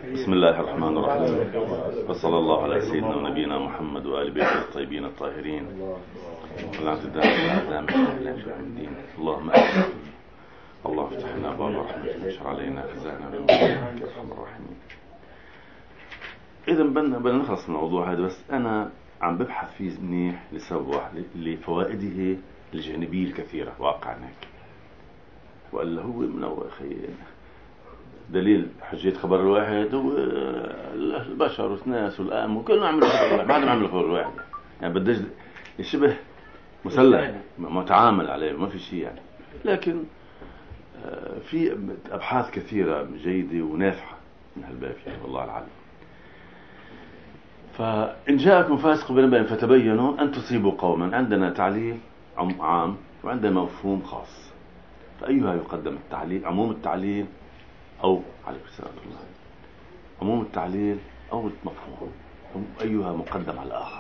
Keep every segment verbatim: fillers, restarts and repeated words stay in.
بسم الله الرحمن الرحيم، وصلى الله على سيدنا ونبينا محمد وآل بيته الطيبين الطاهرين واللعنة الدائمة على أعدائنا في يوم الدين. اللهم أكرم، اللهم افتح لنا باب رحمتك واشر علينا خزائن رحمتك يا أرحم الراحمين. إذا بدنا بدنا نخلص من الموضوع هذا، بس أنا عم ببحث فيه منيح لسبب واحد، لفوائده الجانبية الكثيرة واقعا هيك، وإلا هو منوع خير. دليل حجية خبر الواحد هو البشر والناس والآم وكلنا عملوا خبر الواحد، بعد ما عملوا خبر الواحد يعني بدش شبه مسلح متعامل عليه، ما في شيء يعني. لكن في أبحاث كثيرة جيدة ونافعة من هالباب يعني، والله العالم. فإن جاءكم فاسق بنبأ فتبينوا أن تصيبوا قوما، عندنا تعليل عام وعندنا مفهوم خاص، فأيها يقدم التعليل؟ عموم التعليل أو عليكم السلام الله، عموم التعليل أو المفهوم، أيها مقدم على الآخر؟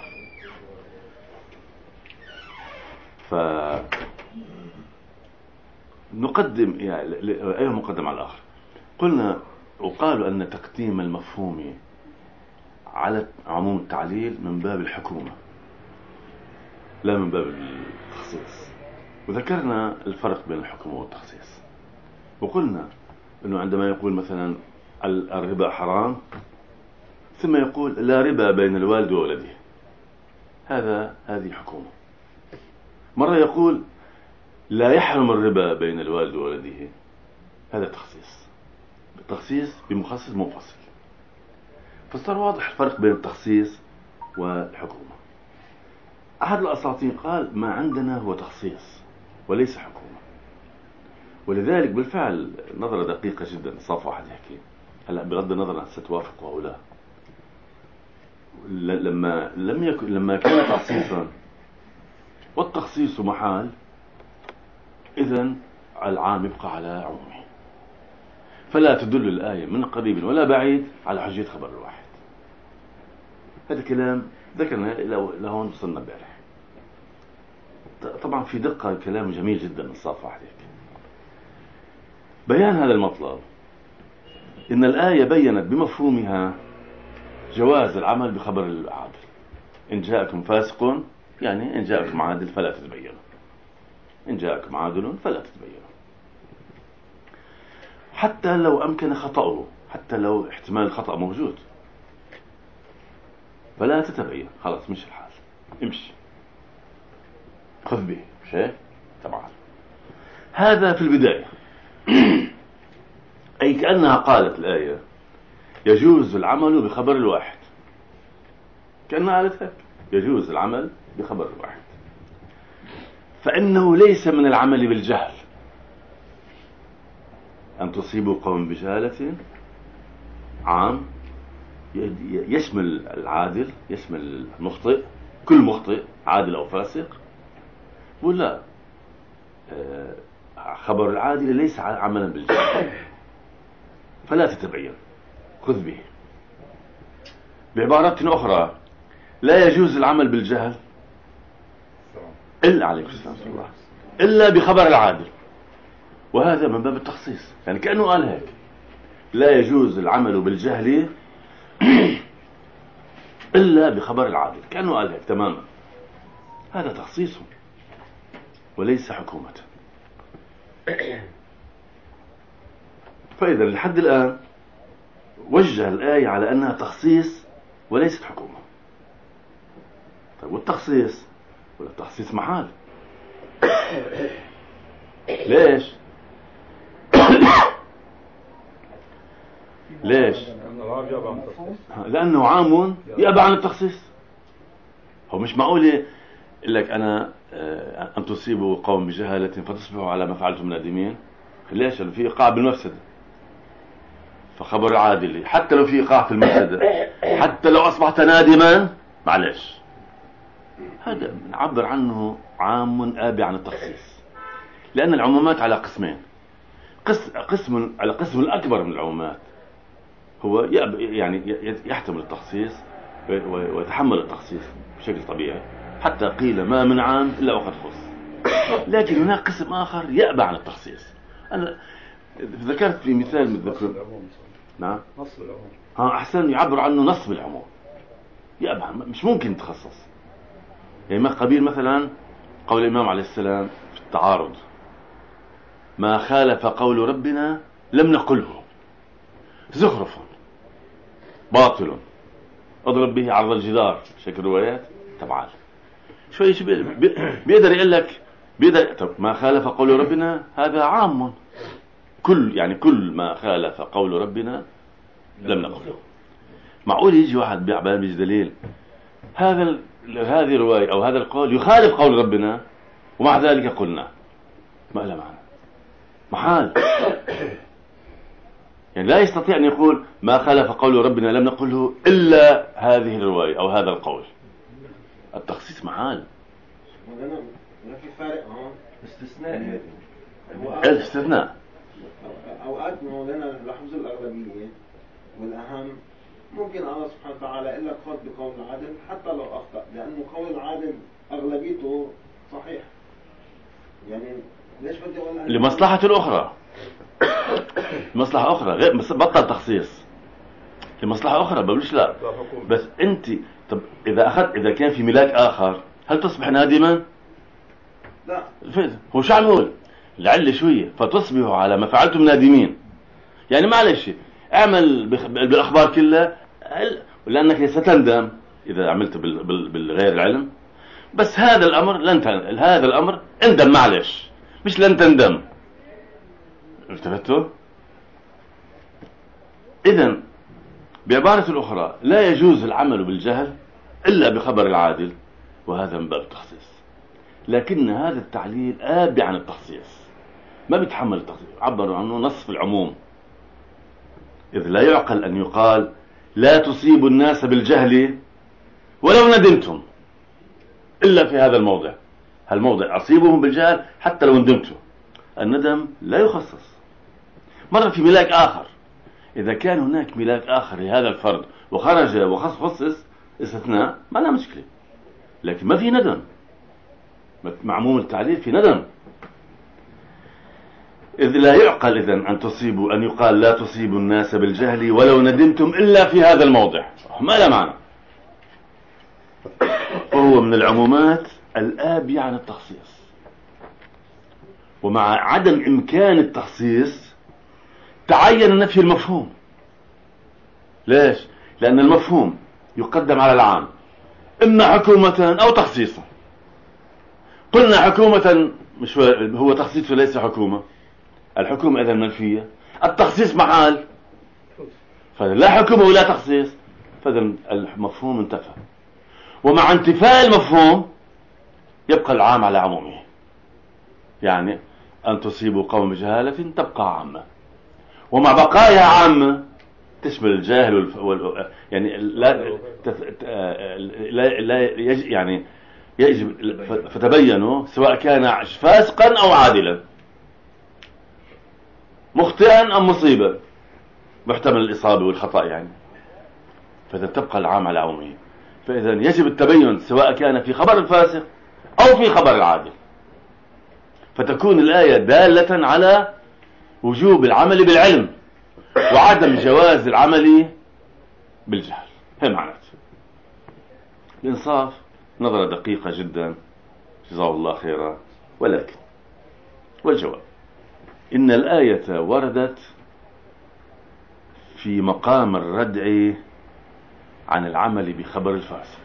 فنقدم يعني أيها مقدم على الآخر. قلنا وقالوا أن تقديم المفهوم على عموم التعليل من باب الحكومة لا من باب التخصيص، وذكرنا الفرق بين الحكومة والتخصيص، وقلنا أنه عندما يقول مثلا الربا حرام ثم يقول لا ربا بين الوالد وولده، هذا هذه حكومة. مرة يقول لا يحرم الربا بين الوالد وولده، هذا تخصيص، التخصيص بمخصص منفصل. فصار واضح الفرق بين التخصيص والحكومة. أحد الأساطين قال ما عندنا هو تخصيص وليس حكومة، ولذلك بالفعل نظرة دقيقة جدا صف واحد يحكي. هلا بغض النظر عن ستوافقوا أو لا، لما لم يكن لما كان تخصيصا والتخصيص محال، إذن العام يبقى على عمومه، فلا تدل الآية من قريب ولا بعيد على حجية خبر الواحد. هذا كلام ذكرنا لهون وصلنا امبارح. طبعا في دقة، كلام جميل جدا من صف واحد يحكي. بيان هذا المطلب إن الآية بيّنت بمفهومها جواز العمل بخبر العادل. إن جاءكم فاسق يعني إن جاءكم عادل فلا تتبينوا، إن جاءكم عادل فلا تتبينوا، حتى لو أمكن خطأه، حتى لو احتمال الخطأ موجود فلا تتبين، خلاص مش الحال، امشي خذ به شيء طبعا. هذا في البداية. أي كأنها قالت الآية يجوز العمل بخبر الواحد، كأنها قالت هيك يجوز العمل بخبر الواحد، فإنه ليس من العمل بالجهل أن تصيبوا قوم بجهالة، عام يشمل العادل يشمل المخطئ، كل مخطئ عادل أو فاسق، ولا خبر العادل ليس عملا بالجهل فلا تتبين خذ به. بعبارة أخرى لا يجوز العمل بالجهل إلا عليكم السلام الله إلا بخبر العادل، وهذا من باب التخصيص، يعني كأنه قال هيك لا يجوز العمل بالجهل إلا بخبر العادل، كأنه قال هيك تماما. هذا تخصيص وليس حكومة. فإذا لحد الآن وجه الآية على أنها تخصيص وليست حكومة. طيب والتخصيص؟ ولا التخصيص محال. ليش؟ ليش؟ لأنه عام يأبى عن التخصيص. هو مش معقول يقول لك أنا أن تصيبوا قوم بجهالة فتصبحوا على ما فعلتم نادمين. ليش؟ في إيقاع بالمفسدة، فخبر عادل حتى لو في إيقاع في المفسدة، حتى لو أصبحت نادما معلش، هذا نعبر عنه عام آبي عن التخصيص. لأن العمومات على قسمين، قسم على قسم الأكبر من العمومات هو يعني يحتمل التخصيص ويتحمل التخصيص بشكل طبيعي، حتى قيل ما من عام إلا وقد خص. لكن هناك قسم آخر يأبى عن التخصيص. أنا ذكرت في مثال من ذكر نعم نص العموم. ها أحسن يعبر عنه نص بالعموم. يا مش ممكن يتخصص. يعني ما قبيل مثلا قول الإمام عليه السلام في التعارض: ما خالف قول ربنا لم نقله، زخرف باطل اضرب به عرض الجدار، شكل روايات تبعال شوي شو بيقدر يقول لك بيقدر. طب ما خالف قول ربنا هذا عام، كل يعني كل ما خالف قول ربنا لم نقله. معقول يجي واحد بيعبان بيجي دليل هذا ال... هذه الرواية أو هذا القول يخالف قول ربنا ومع ذلك قلنا؟ ما له معنى، محال. يعني لا يستطيع أن يقول ما خالف قول ربنا لم نقله إلا هذه الرواية أو هذا القول. التخصيص محال. ما في فارق هون استثناء. الاستثناء أوقات مولانا لحظ الأغلبية والأهم ممكن الله سبحانه وتعالى يقول لك خذ بقول العادل حتى لو أخطأ، لأنه قول العادل أغلبيته صحيح. يعني ليش بدي أقول لمصلحة الأخرى، مصلحة أخرى غير بطل تخصيص لمصلحة أخرى بقولش لا. بس أنت طب إذا أخذت إذا كان في ملاك آخر هل تصبح نادما؟ لا. هو شو عم يقول؟ لعل شوية فتصبحوا على ما فعلتم نادمين. يعني معلش اعمل بالأخبار كلها لأنك ستندم إذا عملت بالغير العلم. بس هذا الأمر لن ت... هذا الأمر اندم معلش مش لن تندم. ارتبطتوا؟ إذن بعبارة الأخرى لا يجوز العمل بالجهل إلا بخبر العادل، وهذا من باب التخصيص. لكن هذا التعليل آبي عن التخصيص، ما بيتحمل التخصيص، عبروا عنه نصف العموم. إذ لا يعقل أن يقال لا تصيب الناس بالجهل ولو ندمتم إلا في هذا الموضع. هالموضع أصيبهم بالجهل حتى لو ندمتم. الندم لا يخصص. مرة في ملاك آخر، إذا كان هناك ملاك آخر لهذا الفرد وخرج وخصص استثناء ما لا مشكلة، لكن ما في ندم. معموم التعليل في ندم. إذ لا يعقل إذن أن تصيبوا أن يقال لا تصيبوا الناس بالجهل ولو ندمتم إلا في هذا الموضع، ما لا معنى. وهو من العمومات الآبية عن التخصيص. ومع عدم إمكان التخصيص تعين نفي المفهوم. ليش؟ لأن المفهوم يقدم على العام إما حكومة أو تخصيصا. قلنا حكومة مش هو تخصيص وليس حكومة. الحكومة إذا منفية، التخصيص محال، فلا حكومة ولا تخصيص، فإذا المفهوم انتفى. ومع انتفاء المفهوم يبقى العام على عمومه. يعني أن تصيبوا قوم بجهالة تبقى عامة، ومع بقايا عامة تشمل الجاهل والف... وال... يعني لا تف... لا, لا يج... يعني يجب فتبينوا سواء كان فاسقا أو عادلا، مخطئا أم مصيبا، محتمل الإصابة والخطأ يعني. فإذا تبقى العام على عمومه. فإذا يجب التبين سواء كان في خبر الفاسق أو في خبر العادل. فتكون الآية دالة على وجوب العمل بالعلم وعدم جواز العمل بالجهل. هي معناته. الإنصاف نظرة دقيقة جدا جزاه الله خيرا. ولكن والجواب إن الآية وردت في مقام الردع عن العمل بخبر الفاسق،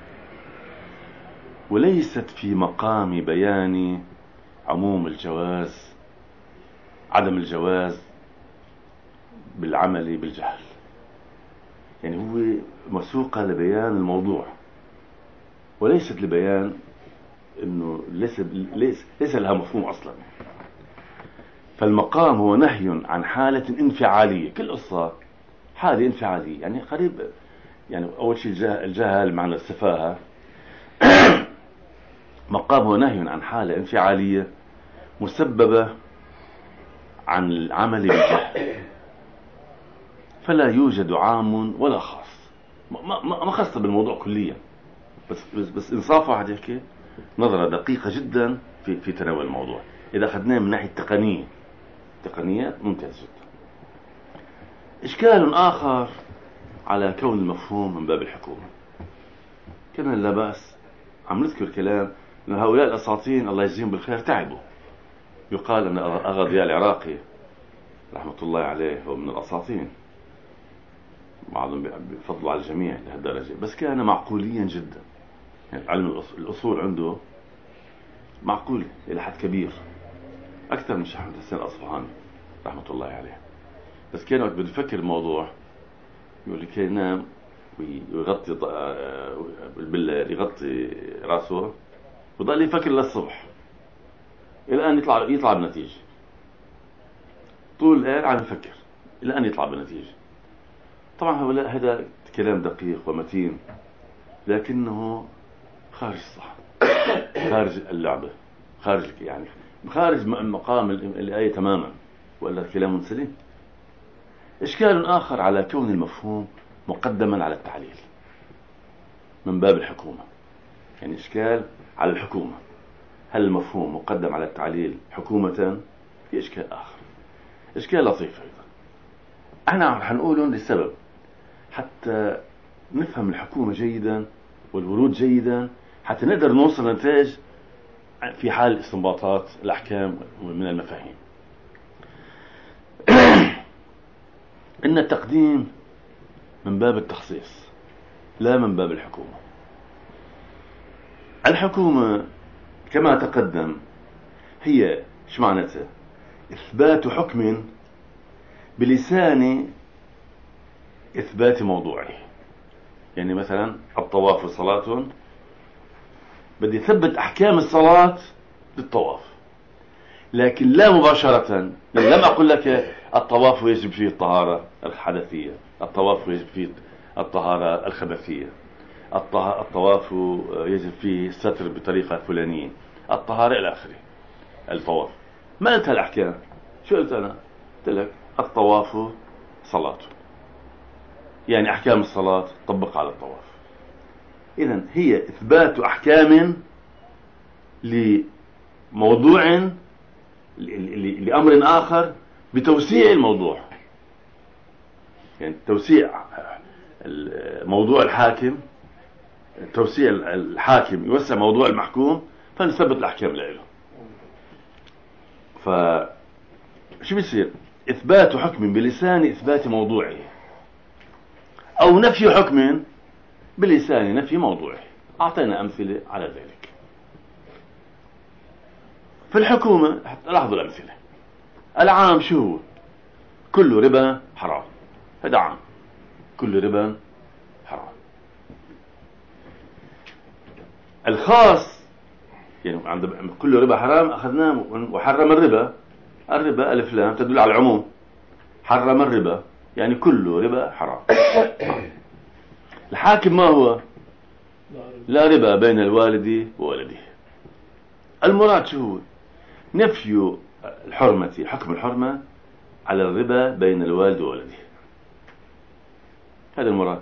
وليست في مقام بيان عموم الجواز عدم الجواز بالعمل بالجهل. يعني هو مسوقة لبيان الموضوع وليست لبيان انه ليس ليس, ليس لها مفهوم اصلا. فالمقام هو نهي عن حالة انفعالية. كل قصة حالة انفعالية، يعني قريب. يعني اول شيء الجهل معنى السفاهة. مقام هو نهي عن حالة انفعالية مسببة عن العمل بالجهل، فلا يوجد عام ولا خاص. ما ما خاصة بالموضوع كليا، بس بس, بس انصاف واحد يحكي نظرة دقيقة جدا في في تناول الموضوع. إذا أخذناه من ناحية تقنية تقنيات ممتاز جدا. إشكال آخر على كون المفهوم من باب الحكومة. كان لا بأس عم نذكر كلام أن هؤلاء الأساطين الله يجزيهم بالخير تعبوا. يقال أن أغا ضياء العراقي رحمة الله عليه هو من الأساطين، بعضهم بفضلوا على الجميع لهالدرجة، بس كان معقوليا جدا. يعني علم الأصول عنده معقول إلى حد كبير، أكثر من شيخ أحمد حسين الأصفهاني رحمة الله عليه. بس كان وقت بده يفكر الموضوع يقول لك ينام ويغطي بالليل، يغطي راسه وضل يفكر للصبح إلى أن يطلع يطلع بنتيجة. طول الليل عم يفكر إلى أن يطلع بنتيجة. طبعا هذا كلام دقيق ومتين، لكنه خارج الصح، خارج اللعبة، خارج يعني خارج مقام الآية تماما، وإلا كلام سليم. إشكال آخر على كون المفهوم مقدما على التعليل من باب الحكومة. يعني إشكال على الحكومة، هل المفهوم مقدم على التعليل حكومة؟ في إشكال آخر، إشكال لطيف أيضا احنا حنقوله لسبب حتى نفهم الحكومة جيدا والورود جيدا، حتى نقدر نوصل نتائج في حال استنباطات الأحكام من المفاهيم. إن التقديم من باب التخصيص لا من باب الحكومة. الحكومة كما تقدم هي شو معناتها؟ إثبات حكم بلسان إثبات موضوعه. يعني مثلا الطواف صلاة، بدي ثبت أحكام الصلاة بالطواف، لكن لا مباشرة. يعني لم أقول لك الطواف يجب فيه الطهارة الحدثية، الطواف يجب فيه الطهارة الخبثية، الطواف يجب فيه الستر بطريقة فلانية، الطهارة إلى آخره. الطواف ما قلت الأحكام. شو قلت أنا؟ قلت لك الطواف صلاة، يعني أحكام الصلاة تطبق على الطواف. إذن هي إثبات أحكام لموضوع لأمر آخر بتوسيع الموضوع. يعني توسيع موضوع الحاكم، توسيع الحاكم يوسع موضوع المحكوم، فنثبت الأحكام له. فشو بيصير؟ إثبات حكم بلسان إثبات موضوعه، أو نفي حكم بلسان نفي موضوعه. أعطينا أمثلة على ذلك. في الحكومة لاحظوا الأمثلة. العام شو هو؟ كل ربا حرام، هذا عام، كل ربا حرام. الخاص يعني عند كل ربا حرام أخذناه وحرم الربا. الربا ألف لام تدل على العموم، حرم الربا يعني كل ربا حرام. الحاكم ما هو؟ لا ربا بين الوالد وولده. المراد شو هو؟ نفي الحرمة، حكم الحرمة على الربا بين الوالد وولده، هذا المراد.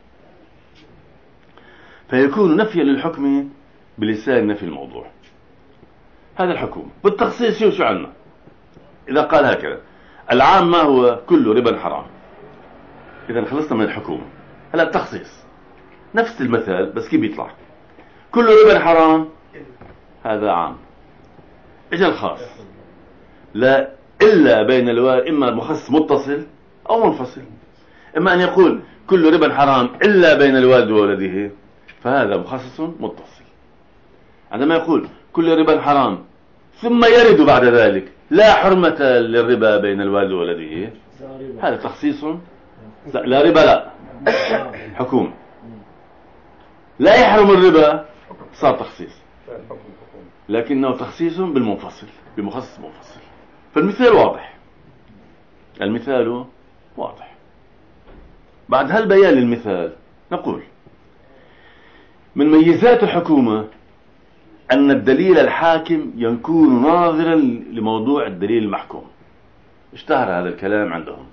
فيكون نفيا للحكم بلسان نفي الموضوع، هذا الحكومة. بالتخصيص شو شو عنا؟ إذا قال هكذا العام ما هو؟ كل ربا حرام. إذا خلصنا من الحكومة. هلا التخصيص نفس المثال بس كيف بيطلع؟ كل ربا حرام هذا عام. إجا الخاص لا إلا بين الوالد، إما مخصص متصل أو منفصل. إما أن يقول كل ربا حرام إلا بين الوالد وولده، فهذا مخصص متصل. عندما يقول كل ربا حرام ثم يرد بعد ذلك لا حرمة للربا بين الوالد وولده، هذا تخصيص. لا ربا لا حكومة، لا يحرم الربا صار تخصيص، لكنه تخصيص بالمنفصل، بمخصص منفصل. فالمثال واضح، المثال واضح. بعد هالبيان للمثال نقول من ميزات الحكومة أن الدليل الحاكم يكون ناظرا لموضوع الدليل المحكوم. اشتهر هذا الكلام عندهم،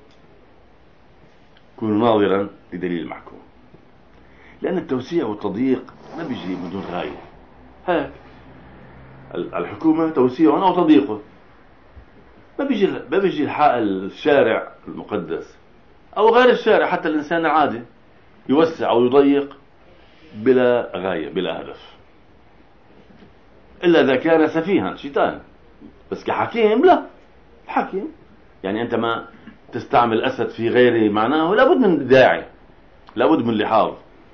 يكون ناظرا لدليل المحكوم، لأن التوسيع والتضييق ما بيجي بدون غاية. هيك الحكومة توسيع أو تضييقه، ما بيجي ما بيجي الشارع المقدس أو غير الشارع، حتى الإنسان العادي يوسع أو يضيق بلا غاية بلا هدف، إلا إذا كان سفيها شيطان. بس كحكيم لا، حكيم يعني أنت ما تستعمل الأسد في غير معناه، لابد من داعي، لابد من لحاظ.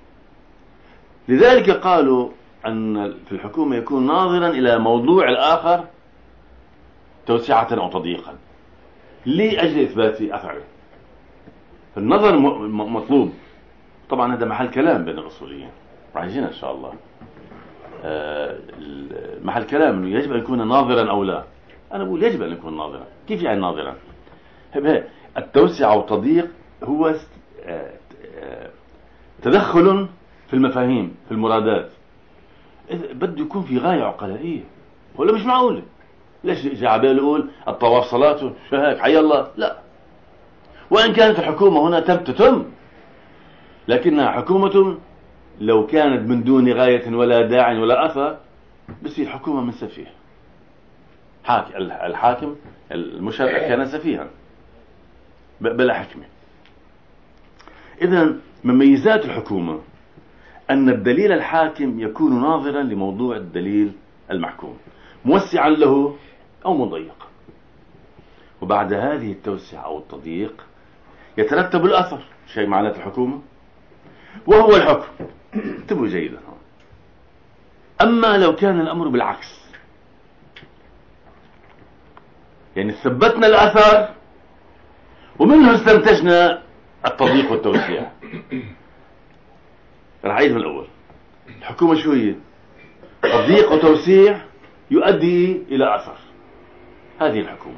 لذلك قالوا أن في الحكومة يكون ناظرا إلى موضوع الآخر توسعة أو تضييقا لأجل إثبات أثره. فالنظر مطلوب. طبعا هذا محل كلام بين الأصوليين، راح يجينا إن شاء الله محل كلام إنه يجب أن يكون ناظرا أو لا. أنا أقول يجب أن يكون ناظرا. كيف يعني ناظرا؟ التوسعة والتضييق هو تدخل في المفاهيم في المرادات، بده يكون في غاية عقلائية، ولا مش معقول. ليش جعبال يقول الطواف صلاته شو هيك حي الله؟ لا. وإن كانت الحكومة هنا تم تتم، لكنها حكومة لو كانت من دون غاية ولا داع ولا أثر بصير حكومة من سفيه. حاكم الحاكم المشرع كان سفيها بلا حكمة. إذن مميزات الحكومة أن الدليل الحاكم يكون ناظرا لموضوع الدليل المحكوم، موسعا له أو مضيق. وبعد هذه التوسعة أو التضييق يترتب الأثر، شيء معناته الحكومة وهو الحكم. انتبهوا جيدا. أما لو كان الأمر بالعكس، يعني ثبتنا الأثر ومنه استنتجنا التضييق والتوسيع، راح أعيد من الأول. الحكومة شو هي؟ تضييق وتوسيع يؤدي إلى أثر، هذه الحكومة.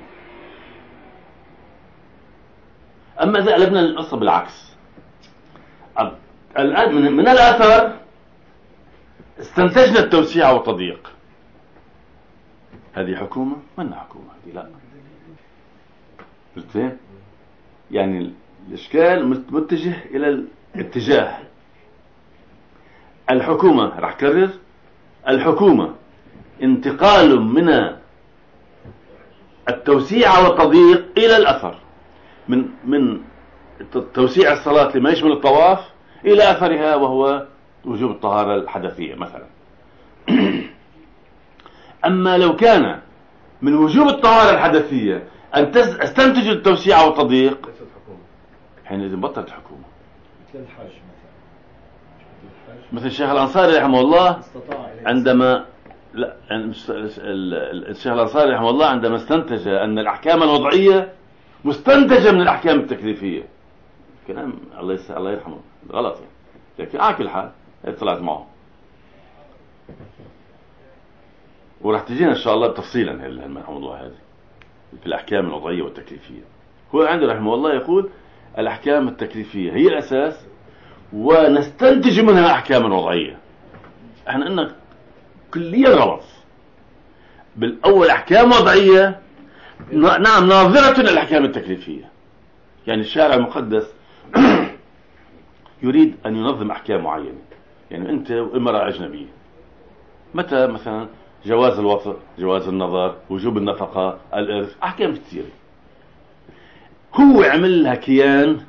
أما إذا قلبنا القصة بالعكس، الآن من, من الأثر استنتجنا التوسيع والتضييق، هذه حكومة؟ منها حكومة هذه لا. قلت يعني الإشكال متجه إلى الاتجاه. الحكومة راح كرر، الحكومة انتقال من التوسيع والتضييق إلى الأثر، من من توسيع الصلاة لما يشمل الطواف إلى أثرها وهو وجوب الطهارة الحدثية مثلا. أما لو كان من وجوب الطهارة الحدثية أن استنتج التوسيع والتضييق، حينئذ بطلت الحكومة. مثل الحاج مثلا، مثل الشيخ الأنصاري رحمه الله عندما لا الشيخ الأنصاري رحمه الله عندما استنتج أن الأحكام الوضعية مستنتجة من الأحكام التكليفية، كلام الله يس... الله يرحمه غلط يعني. لكن على كل حال طلعت معه، وراح تجينا إن شاء الله تفصيلا الموضوع هذا في الأحكام الوضعية والتكليفية. هو عنده رحمه الله يقول الأحكام التكليفية هي الأساس ونستنتج منها أحكام وضعية. احنا قلنا كليا غلط. بالأول أحكام وضعية نعم ناظرة الأحكام التكليفية. يعني الشارع المقدس يريد أن ينظم أحكام معينة. يعني أنت امرأة أجنبية، متى مثلا جواز الوطء، جواز النظر، وجوب النفقة، الإرث، أحكام كثيرة. هو عمل لها كيان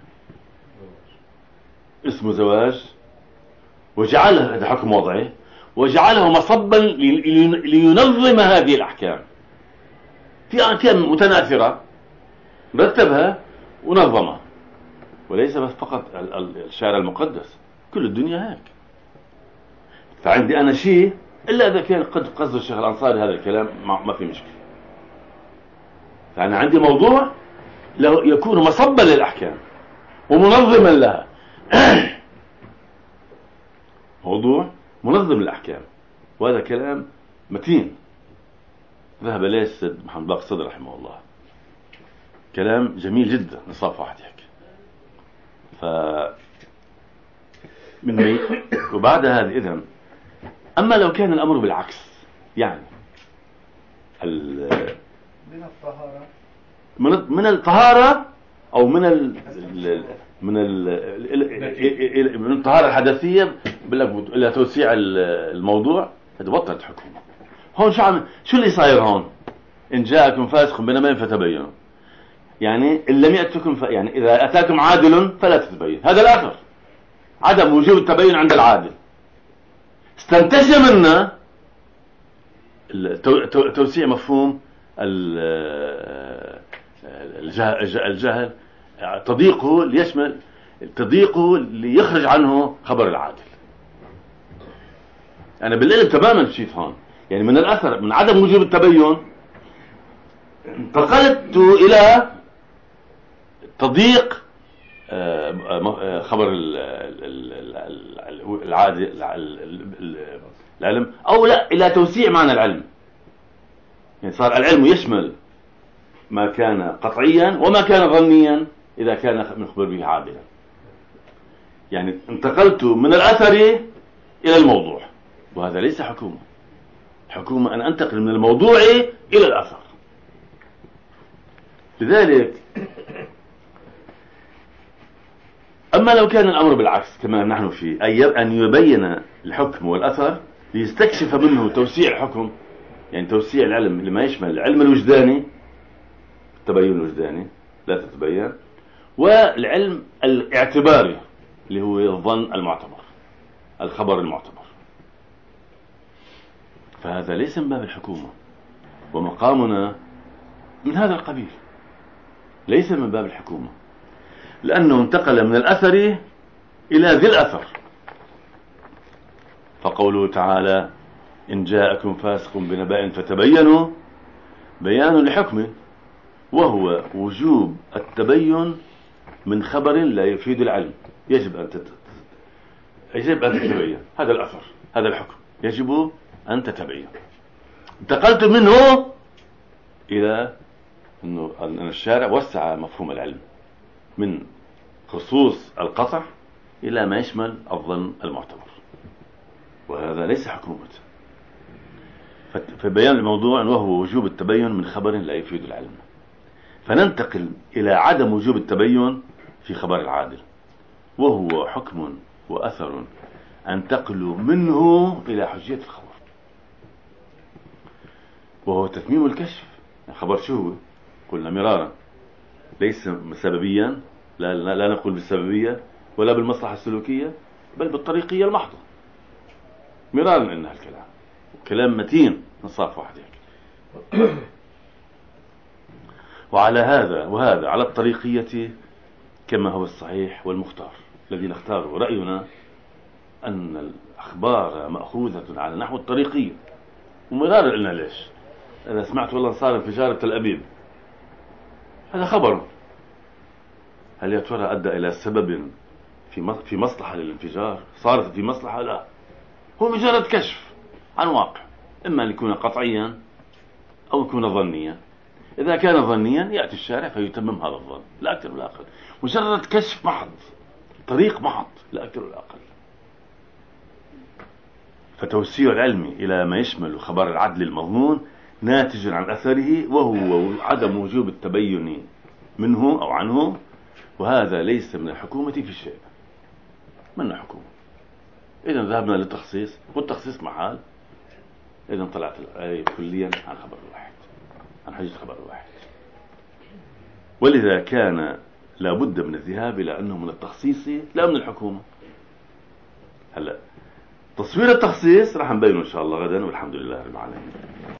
اسمه زواج وجعلها هذا حكم وضعي، وجعله مصبا لينظم هذه الأحكام في أحكام متناثرة رتبها ونظمها. وليس بس فقط الشارع المقدس، كل الدنيا هيك. فعندي أنا شيء إلا إذا كان قد قصد الشيخ الأنصاري هذا الكلام ما في مشكلة. فأنا عندي موضوع لو يكون مصبا للأحكام ومنظما لها موضوع منظم للأحكام، وهذا كلام متين ذهب إليه السيد محمد باقر الصدر رحمه الله، كلام جميل جدا نصاف واحد يحكي. ف من مي... وبعد هذا إذن أما لو كان الأمر بالعكس، يعني ال... من الطهارة من من الطهارة أو من ال... من ال... من الطهارة الحدثية بقول إلى توسيع الموضوع، هذا بطلت حكومة. هون شو عم شو اللي صاير هون؟ إن جاءكم فاسق بنبأ فتبينوا. يعني إن لم يأتكم ف... يعني إذا أتاكم عادل فلا تتبين. هذا الآخر عدم وجوب التبين عند العادل. استنتج منا توسيع مفهوم الجهل، تضييقه ليشمل تضييقه ليخرج عنه خبر العادل. أنا بالعلم تماما مشيت هون، يعني من الأثر من عدم وجوب التبين انتقلت إلى تضييق خبر العادل العلم، أو لا إلى توسيع معنى العلم. يعني صار العلم يشمل ما كان قطعيا وما كان ظنيا إذا كان من خبر به عادلا. يعني انتقلت من الأثر إلى الموضوع، وهذا ليس حكومة. حكومة أن أنتقل من الموضوع إلى الأثر. لذلك أما لو كان الأمر بالعكس كما نحن فيه، أي أن يبين الحكم والأثر ليستكشف منه توسيع الحكم، يعني توسيع العلم لما يشمل العلم الوجداني، التبين الوجداني لا تتبين، والعلم الاعتباري اللي هو الظن المعتبر، الخبر المعتبر. فهذا ليس من باب الحكومة، ومقامنا من هذا القبيل، ليس من باب الحكومة، لأنه انتقل من الأثر إلى ذي الأثر. فقوله تعالى: إن جاءكم فاسق بنبأ فتبينوا، بيان لحكم، وهو وجوب التبين من خبر لا يفيد العلم. يجب أن تت... يجب أن تتبين هذا الأثر، هذا الحكم يجب أن تتبين. انتقلت منه إلى أنه أن الشارع وسع مفهوم العلم من خصوص القطع إلى ما يشمل الظن المعتبر، وهذا ليس حكومة. فبيان الموضوع وهو وجوب التبين من خبر لا يفيد العلم، فننتقل إلى عدم وجوب التبين في خبر العادل، وهو حكم وأثر أنتقل منه إلى حجية الخبر، وهو تتميم الكشف. الخبر شو هو؟ قلنا مرارا ليس سببيا، لا, لا, لا نقول بالسببية ولا بالمصلحة السلوكية، بل بالطريقية المحضة. مرارا إنها الكلام كلام متين نصاف واحد هيك. وعلى هذا وهذا على الطريقية كما هو الصحيح والمختار الذي نختاره. رأينا أن الأخبار مأخوذة على نحو الطريقية. ومرارا قلنا ليش؟ أنا سمعت والله صار انفجار تل أبيب، هذا خبر، هل يا ترى أدى إلى سبب في في مصلحة للانفجار؟ صارت في مصلحة؟ لا، هو مجرد كشف عن واقع، إما أن يكون قطعيا أو يكون ظنيا. إذا كان ظنيا يأتي الشارع فيتمم هذا الظن، لا أكثر ولا أقل. مجرد كشف محض، طريق محض، لا أكثر ولا أقل. فتوسيع العلم إلى ما يشمل خبر العدل المضمون ناتج عن أثره، وهو عدم وجوب التبين منه أو عنه، وهذا ليس من الحكومة في شيء، من الحكومة. إذا ذهبنا للتخصيص، والتخصيص محال. إذا طلعت الآية كليا عن خبر واحد، عن حجة خبر واحد. ولذا كان لابد من الذهاب إلى أنه من التخصيص لا من الحكومة. هلا تصوير التخصيص راح نبينه إن شاء الله غدا، والحمد لله رب العالمين.